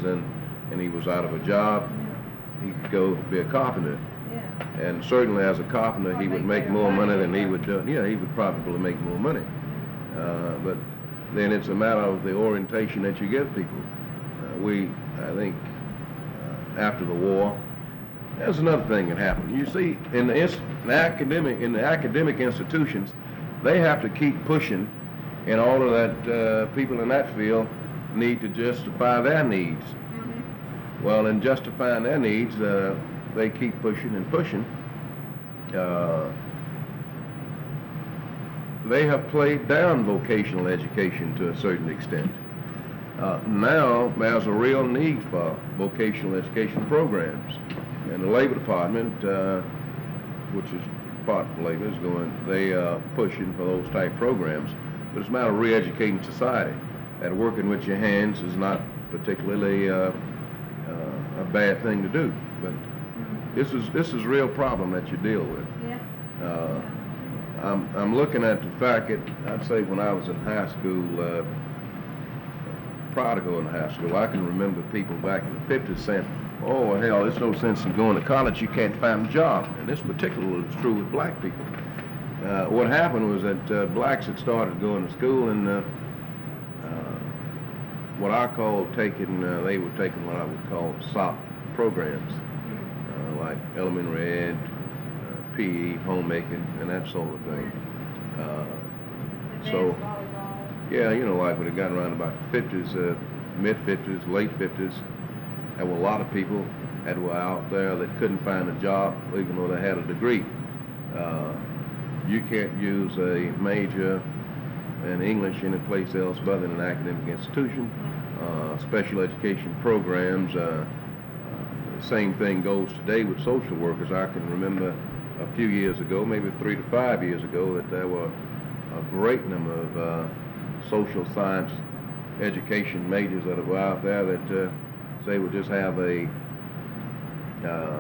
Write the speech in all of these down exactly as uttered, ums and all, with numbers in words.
and, and he was out of a job, he could go be a carpenter. Yeah. And certainly as a carpenter, Well, he would make make better more money, money than he yeah. would do. Yeah, he would probably make more money. Uh, but then it's a matter of the orientation that you give people. Uh, we, I think, uh, after the war, there's another thing that happened. You see, in the, ins- in the academic in the academic institutions, they have to keep pushing in order that uh, people in that field need to justify their needs. Mm-hmm. Well, in justifying their needs, uh, they keep pushing and pushing. Uh, they have played down vocational education to a certain extent. Uh, now there's a real need for vocational education programs. And the Labor Department, uh, which is part of labor, is going, they are pushing for those type programs. But it's a matter of re-educating society. That working with your hands is not particularly uh, uh, a bad thing to do. But this is this is a real problem that you deal with. Yeah. Uh, I'm, I'm looking at the fact that, I'd say when I was in high school, uh, prior to going to high school, I can remember people back in the fifties saying, oh, well, hell, there's no sense in going to college, you can't find a job. And this particularly is true with black people. Uh, what happened was that uh, blacks had started going to school, and uh, uh, what I call taking, uh, they were taking what I would call S O P programs, uh, like elementary ed, uh, P E, homemaking, and that sort of thing. Uh, so, yeah, you know, like when it got around about the fifties, uh, mid-fifties, late fifties, there were a lot of people that were out there that couldn't find a job even though they had a degree. Uh, you can't use a major in English any place else but in an academic institution. Uh, special education programs, uh, uh, the same thing goes today with social workers. I can remember a few years ago, maybe three to five years ago, that there were a great number of uh, social science education majors that were out there that uh, they would just have a uh,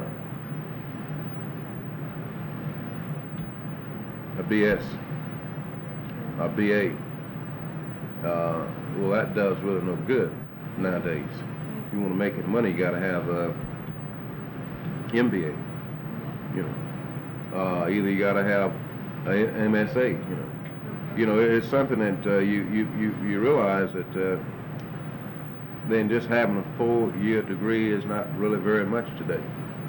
a B S, a B A. Uh, well, that does really no good nowadays. If you want to make any money, you got to have a M B A. You know, uh, either you got to have a M S A. You know, you know, it's something that uh, you you you you realize that. Uh, then just having a four-year degree is not really very much today.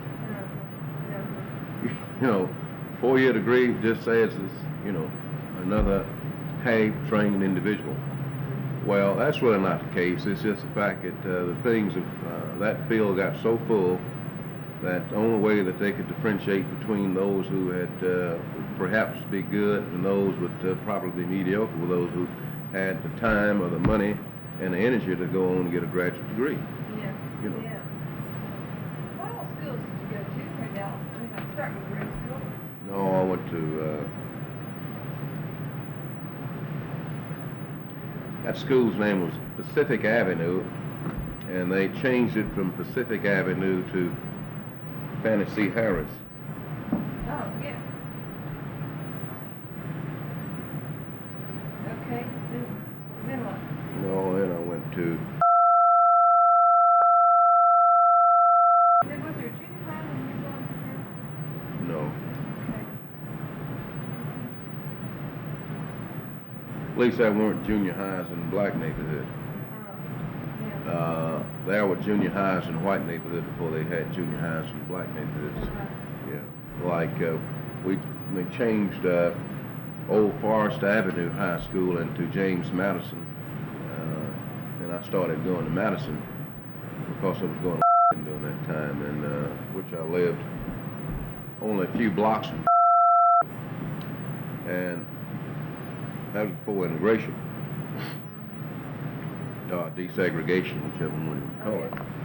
You know, four-year degree just says it's, you know, another half-trained individual. Well, that's really not the case. It's just the fact that uh, the things of uh, that field got so full that the only way that they could differentiate between those who had uh, perhaps be good and those would uh, probably be mediocre were those who had the time or the money and the energy to go on and get a graduate degree. Yeah. You know. Yeah. What all schools did you go to in Dallas? I mean, I'm starting with grade school. No, I went to, uh, that school's name was Pacific Avenue, and they changed it from Pacific Avenue to Fannie C. Harris. Oh, yeah. Okay. Then, then what? No, then I went to, Then was there a junior high when you were on there? no, Okay. at least there weren't junior highs in black neighborhoods. Um, yeah. Uh, there were junior highs in white neighborhoods before they had junior highs in black neighborhoods. Uh-huh. Yeah, like uh, we they changed uh, Old Forest Avenue High School into James Madison, uh, and I started going to Madison because I was going to during that time, and uh, which I lived only a few blocks from, and that was before integration, uh, desegregation, whichever one you call it.